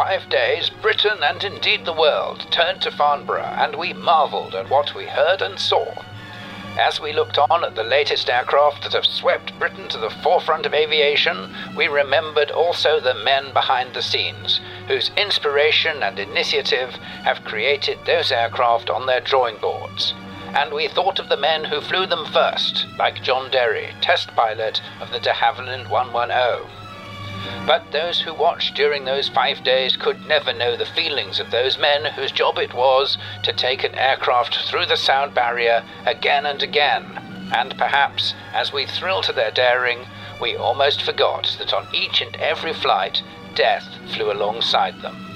5 days, Britain and indeed the world turned to Farnborough, and we marvelled at what we heard and saw. As we looked on at the latest aircraft that have swept Britain to the forefront of aviation, we remembered also the men behind the scenes, whose inspiration and initiative have created those aircraft on their drawing boards. And we thought of the men who flew them first, like John Derry, test pilot of the de Havilland 110. But those who watched during those 5 days could never know the feelings of those men whose job it was to take an aircraft through the sound barrier again and again. And perhaps, as we thrilled to their daring, we almost forgot that on each and every flight, death flew alongside them.